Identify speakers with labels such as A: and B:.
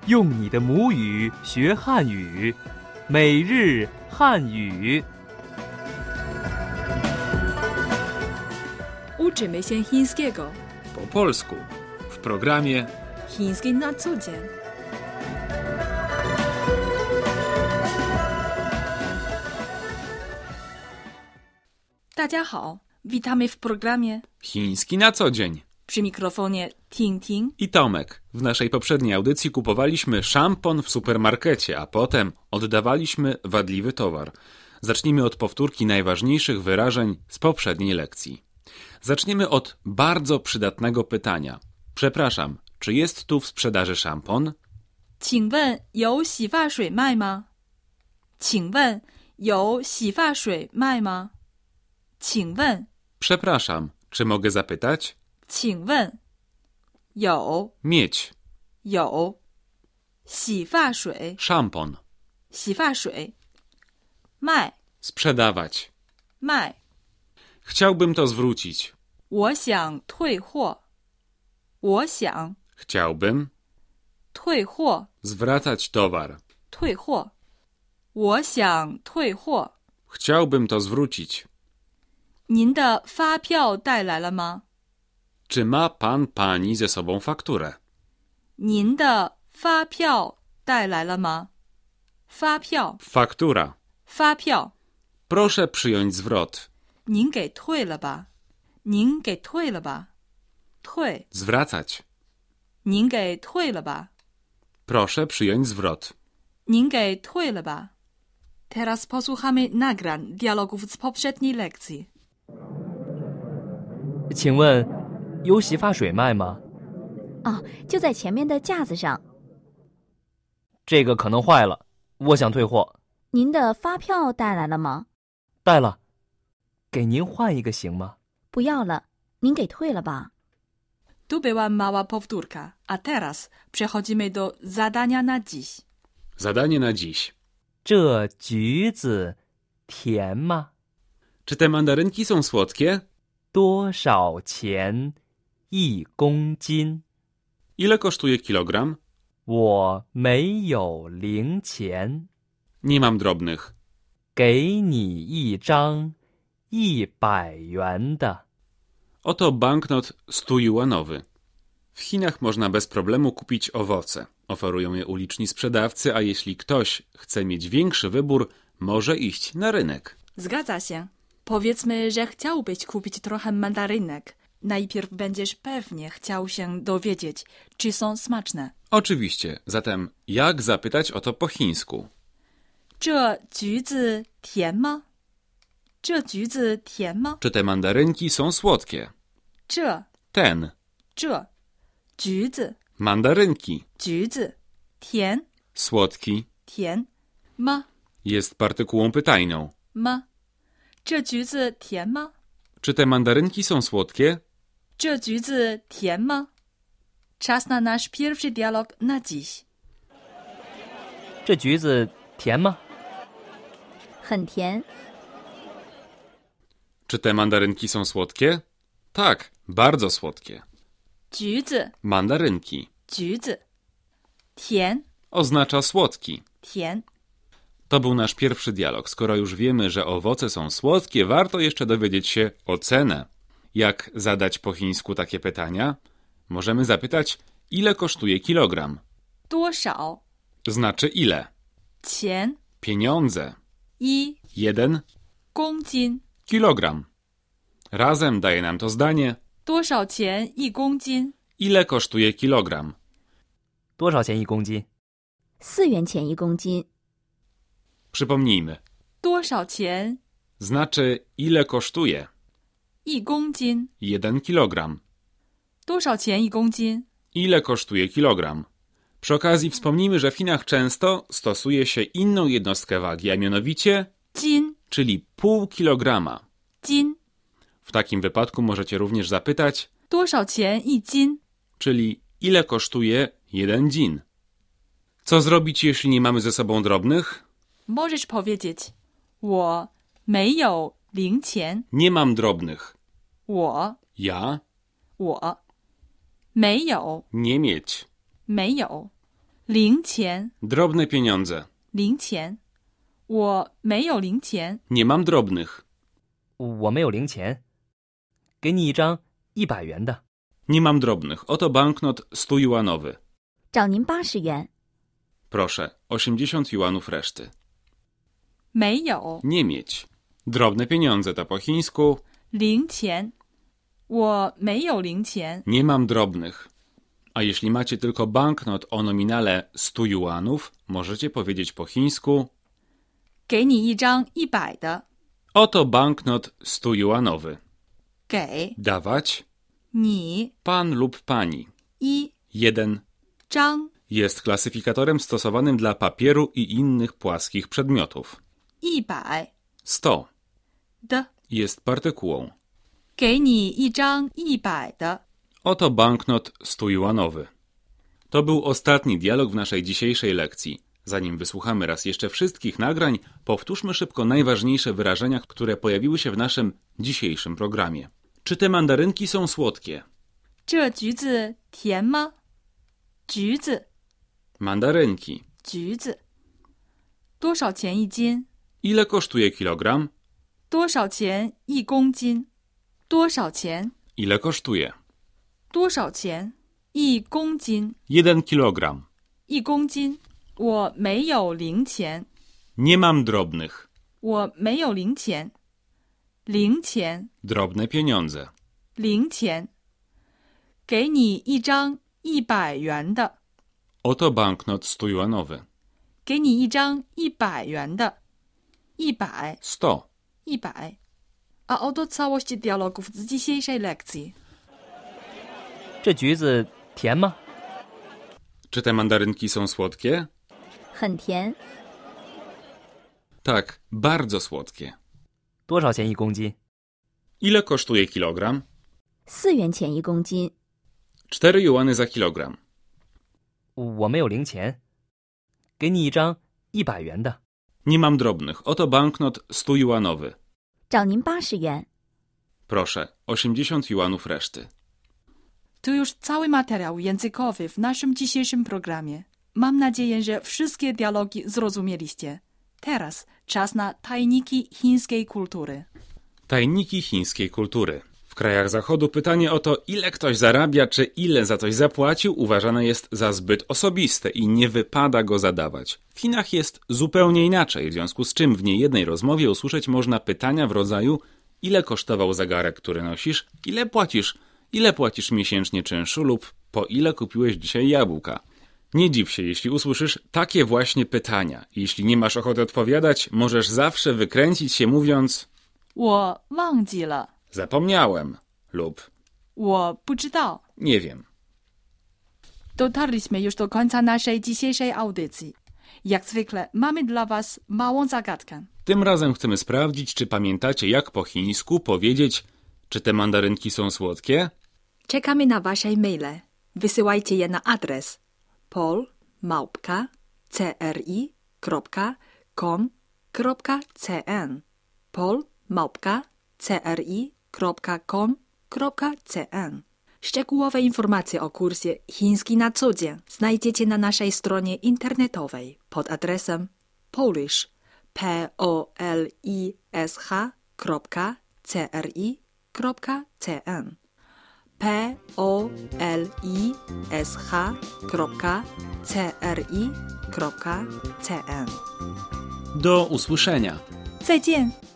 A: 用你的母语学汉语，每日汉语。
B: Uczymy się chińskiego.
C: Po polsku w programie
B: Chiński na co dzień. Dajiahao, witamy w programie.
C: Chiński na co dzień.
B: Przy mikrofonie Ting Ting.
C: I Tomek. W naszej poprzedniej audycji kupowaliśmy szampon w supermarkecie, a potem oddawaliśmy wadliwy towar. Zacznijmy od powtórki najważniejszych wyrażeń z poprzedniej lekcji. Zaczniemy od bardzo przydatnego pytania. Przepraszam, czy jest tu w sprzedaży szampon?
B: 请问有洗发水卖吗？请问有洗发水卖吗？请问
C: Przepraszam, czy mogę zapytać?
B: 请问有
C: Mieć.
B: 有洗发水
C: Szampon.
B: 洗发水卖
C: Sprzedawać.
B: 卖
C: Chciałbym to zwrócić.
B: 我想退货我想
C: Chciałbym
B: 退货
C: zwracać towar.
B: 退货我想退货
C: Chciałbym to zwrócić.
B: 您的发票带来了吗？
C: Czy ma pan pani ze sobą fakturę?
B: 您的发票带来了吗？发票
C: Faktura.
B: 发票
C: Proszę przyjąć zwrot.
B: 您给退了吧？您给退了吧？退
C: Zwracać.
B: 您给退了吧？
C: Proszę przyjąć zwrot.
B: 您给退了吧？ Teraz posłuchamy nagrań dialogów z poprzedniej lekcji.
A: 请问有洗发水卖吗？
D: 哦，就在前面的架子上。
A: 这个可能坏了，我想退货。
D: 您的发票带来了吗？
A: 带了，给您换一个行吗？
D: 不要了，您给退了吧。
B: Tu była mała powtórka, a teraz przechodzimy do zadania na dziś.
C: Zadanie na dziś.
A: 这橘子甜吗？
C: Czy te mandarynki są słodkie?
A: 多少钱一公斤？
C: Ile kosztuje kilogram?
A: 我没有零钱，
C: Nie mam drobnych.
A: 给你一张100元的。
C: Oto banknot 100-juanowy. W Chinach można bez problemu kupić owoce. Oferują je uliczni sprzedawcy, a jeśli ktoś chce mieć większy wybór, może iść na rynek.
B: Zgadza się. Powiedzmy, że chciałbyś kupić trochę mandarynek. Najpierw będziesz pewnie chciał się dowiedzieć, czy są smaczne.
C: Oczywiście. Zatem jak zapytać o to po chińsku?
B: 这橘子甜吗？这橘子甜吗？
C: Czy te mandarynki są słodkie?
B: 这
C: Ten.
B: 橘子
C: Mandarynki.
B: 橘子甜
C: Słodki.
B: 甜吗？
C: Jest partykułą pytajną.
B: 吗？这橘子甜吗？
C: Czy te mandarynki są słodkie?
B: 这橘子甜吗？ Czas na nasz pierwszy dialog na dziś.
A: 这橘子甜吗？
D: 很甜。
C: Czy te mandarynki są słodkie? Tak, bardzo słodkie.
B: 橘子
C: Mandarynki.
B: 橘子甜
C: Oznacza słodki.
B: 甜
C: To był nasz pierwszy dialog. Skoro już wiemy, że owoce są słodkie, warto jeszcze dowiedzieć się o cenę. Jak zadać po chińsku takie pytania? Możemy zapytać, ile kosztuje kilogram?
B: 多少
C: Znaczy ile?
B: 钱
C: Pieniądze.
B: 一
C: 1
B: 公斤
C: kilogram. Razem daje nam to zdanie.
B: 多少钱一公斤？
C: Ile kosztuje kilogram?
A: 多少钱一公斤？
D: 4元钱1公斤。
C: Przypomnijmy.
B: 多少钱
C: Znaczy ile kosztuje?
B: 一公斤？
C: 1 kilogram.
B: 多少钱一公斤？
C: Ile kosztuje kilogram? Przy okazji wspomnijmy, że w Chinach często stosuje się inną jednostkę wagi, a mianowicie
B: 斤
C: czyli pół kilograma.
B: 斤
C: W takim wypadku możecie również zapytać,
B: 多少钱一斤？
C: czyli ile kosztuje 1 dzin. Co zrobić, jeśli nie mamy ze sobą drobnych?
B: Możesz powiedzieć 我没有零钱。
C: Nie mam drobnych.
B: 我
C: Ja
B: 我没有
C: nie mieć.
B: 没有零钱
C: Drobne pieniądze.
B: 零钱我没有零钱
C: Nie mam drobnych.
A: 我没有零钱，给你一张100元的。
C: Nie mam drobnych. Oto banknot 100 juanowy.
D: 找您80元。
C: Proszę, 80 juanów reszty.
B: 没有
C: Nie mieć. Drobne pieniądze to po chińsku
B: 零钱我没有零钱
C: nie mam drobnych. A jeśli macie tylko banknot o nominale 100 juanów, możecie powiedzieć po chińsku
B: 给你一张100的
C: oto banknot 100 juanowy.
B: 给
C: Dawać
B: 你
C: pan lub pani.
B: 一
C: 1
B: 张
C: jest klasyfikatorem stosowanym dla papieru i innych płaskich przedmiotów.
B: 100
C: 100
B: 的
C: jest partykułą.
B: 给你一张100的
C: Oto banknot 100 juanowy. To był ostatni dialog w naszej dzisiejszej lekcji. Zanim wysłuchamy raz jeszcze wszystkich nagrań, powtórzmy szybko najważniejsze wyrażenia, które pojawiły się w naszym dzisiejszym programie. Czy te mandarynki są słodkie?
B: 这橘子甜吗？橘子
C: Mandarynki.
B: 橘子多少钱一斤？
C: Ile kosztuje kilogram?
B: 多少钱一公斤？多少钱？
C: Ile kosztuje?
B: 多少钱一公斤？
C: 1 kilogram.
B: 一公斤？我没有零钱，
C: Nie mam drobnych.
B: 我没有零钱。零钱，
C: Drobne pieniądze.
B: 零钱。给你一张100元的，
C: Oto banknot 100 juanowy.
B: 给你一张100元的。100
C: 100.
B: 100. A oto całość dialogów z dzisiejszej lekcji.
A: 这橘子甜吗？
C: Czy te mandarynki są słodkie?
D: 很甜。
C: Tak, bardzo słodkie.
A: 多少钱一公斤？
C: Ile kosztuje kilogram?
D: 4元钱一公斤。
C: 4 juany za kilogram.
A: 我没有零钱，给你一张100元的。
C: Nie mam drobnych. Oto banknot 100 juanowy.
D: 找您80元。
C: Proszę, 80 juanów reszty.
B: To już cały materiał językowy w naszym dzisiejszym programie. Mam nadzieję, że wszystkie dialogi zrozumieliście. Teraz czas na tajniki chińskiej kultury.
C: Tajniki chińskiej kultury. W krajach Zachodu pytanie o to, ile ktoś zarabia, czy ile za coś zapłacił, uważane jest za zbyt osobiste i nie wypada go zadawać. W Chinach jest zupełnie inaczej, w związku z czym w niejednej rozmowie usłyszeć można pytania w rodzaju: ile kosztował zegarek, który nosisz, ile płacisz miesięcznie czynszu lub po ile kupiłeś dzisiaj jabłka. Nie dziw się, jeśli usłyszysz takie właśnie pytania. Jeśli nie masz ochoty odpowiadać, możesz zawsze wykręcić się mówiąc:
B: 我忘记了，
C: zapomniałem lub
B: 我不知道。
C: nie wiem.
B: Dotarliśmy już do końca naszej dzisiejszej audycji. Jak zwykle mamy dla Was małą zagadkę.
C: Tym razem chcemy sprawdzić, czy pamiętacie, jak po chińsku powiedzieć, czy te mandarynki są słodkie?
B: Czekamy na Wasze maile. Wysyłajcie je na adres pol@cri.com.cn pol@cri.com.cn Szczegółowe informacje o kursie Chiński na co dzień znajdziecie na naszej stronie internetowej pod adresem polish.cri.cn polish.cri.cn
C: Do usłyszenia.
B: 再见。